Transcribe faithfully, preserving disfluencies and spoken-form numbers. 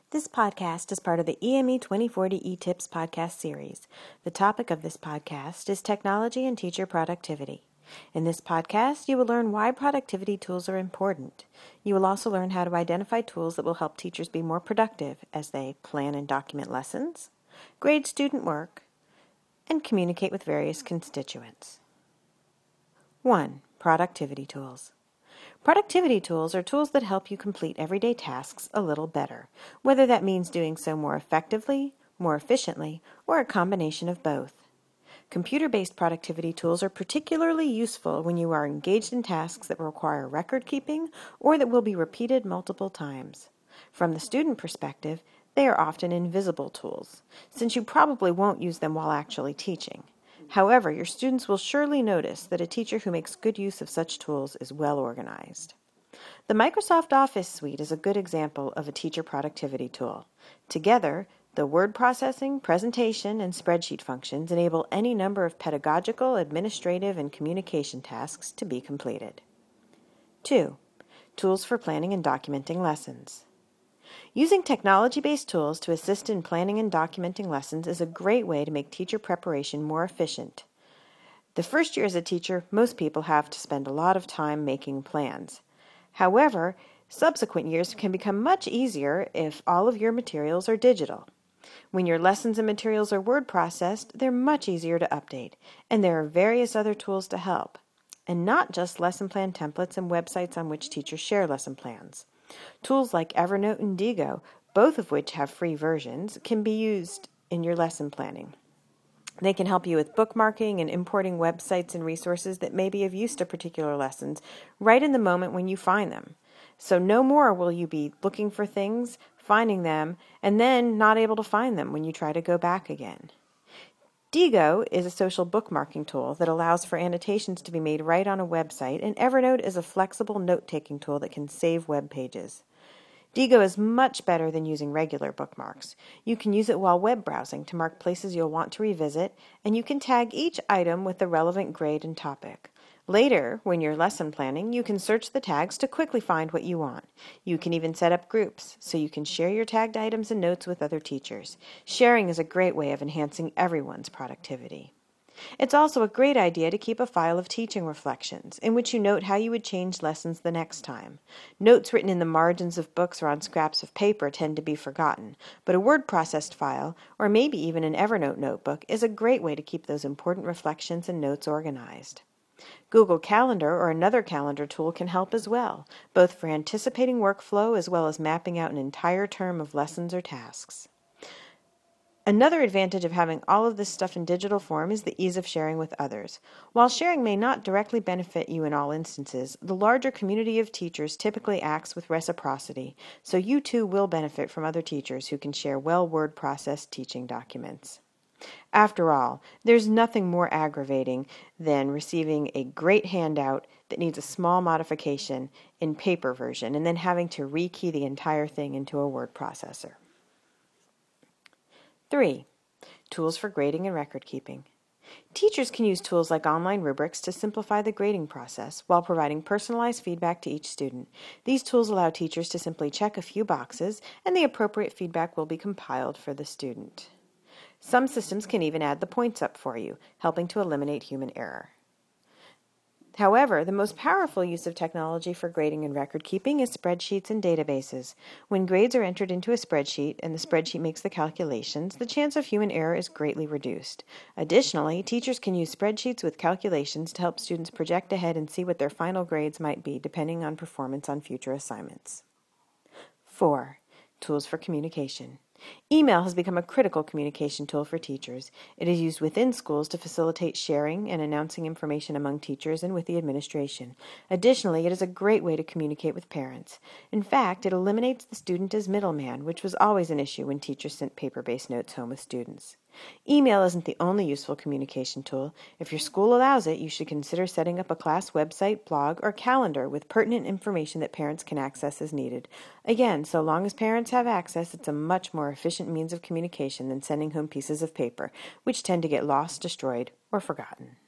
This podcast is part of the E M E twenty forty E-Tips podcast series. The topic of this podcast is technology and teacher productivity. In this podcast, you will learn why productivity tools are important. You will also learn how to identify tools that will help teachers be more productive as they plan and document lessons, grade student work, and communicate with various constituents. one. Productivity tools. Productivity tools are tools that help you complete everyday tasks a little better, whether that means doing so more effectively, more efficiently, or a combination of both. Computer-based productivity tools are particularly useful when you are engaged in tasks that require record keeping or that will be repeated multiple times. From the student perspective, they are often invisible tools, since you probably won't use them while actually teaching. However, your students will surely notice that a teacher who makes good use of such tools is well organized. The Microsoft Office suite is a good example of a teacher productivity tool. Together, the word processing, presentation, and spreadsheet functions enable any number of pedagogical, administrative, and communication tasks to be completed. two. Tools for planning and documenting lessons. Using technology-based tools to assist in planning and documenting lessons is a great way to make teacher preparation more efficient. The first year as a teacher, most people have to spend a lot of time making plans. However, subsequent years can become much easier if all of your materials are digital. When your lessons and materials are word processed, they're much easier to update, and there are various other tools to help, and not just lesson plan templates and websites on which teachers share lesson plans. Tools like Evernote and Diigo, both of which have free versions, can be used in your lesson planning. They can help you with bookmarking and importing websites and resources that may be of use to particular lessons right in the moment when you find them. So no more will you be looking for things, finding them, and then not able to find them when you try to go back again. Diigo is a social bookmarking tool that allows for annotations to be made right on a website, and Evernote is a flexible note-taking tool that can save web pages. Diigo is much better than using regular bookmarks. You can use it while web browsing to mark places you'll want to revisit, and you can tag each item with the relevant grade and topic. Later, when you're lesson planning, you can search the tags to quickly find what you want. You can even set up groups so you can share your tagged items and notes with other teachers. Sharing is a great way of enhancing everyone's productivity. It's also a great idea to keep a file of teaching reflections in which you note how you would change lessons the next time. Notes written in the margins of books or on scraps of paper tend to be forgotten, but a word-processed file, or maybe even an Evernote notebook, is a great way to keep those important reflections and notes organized. Google Calendar or another calendar tool can help as well, both for anticipating workflow as well as mapping out an entire term of lessons or tasks. Another advantage of having all of this stuff in digital form is the ease of sharing with others. While sharing may not directly benefit you in all instances, the larger community of teachers typically acts with reciprocity, so you too will benefit from other teachers who can share well word-processed teaching documents. After all, there's nothing more aggravating than receiving a great handout that needs a small modification in paper version and then having to rekey the entire thing into a word processor. three. Tools for grading and record keeping. Teachers can use tools like online rubrics to simplify the grading process while providing personalized feedback to each student. These tools allow teachers to simply check a few boxes, and the appropriate feedback will be compiled for the student. Some systems can even add the points up for you, helping to eliminate human error. However, the most powerful use of technology for grading and record keeping is spreadsheets and databases. When grades are entered into a spreadsheet and the spreadsheet makes the calculations, the chance of human error is greatly reduced. Additionally, teachers can use spreadsheets with calculations to help students project ahead and see what their final grades might be depending on performance on future assignments. four. Tools for communication. Email has become a critical communication tool for teachers. It is used within schools to facilitate sharing and announcing information among teachers and with the administration. Additionally, it is a great way to communicate with parents. In fact, it eliminates the student as middleman, which was always an issue when teachers sent paper-based notes home with students. Email isn't the only useful communication tool. If your school allows it, you should consider setting up a class website, blog, or calendar with pertinent information that parents can access as needed. Again, so long as parents have access, it's a much more efficient means of communication than sending home pieces of paper, which tend to get lost, destroyed, or forgotten.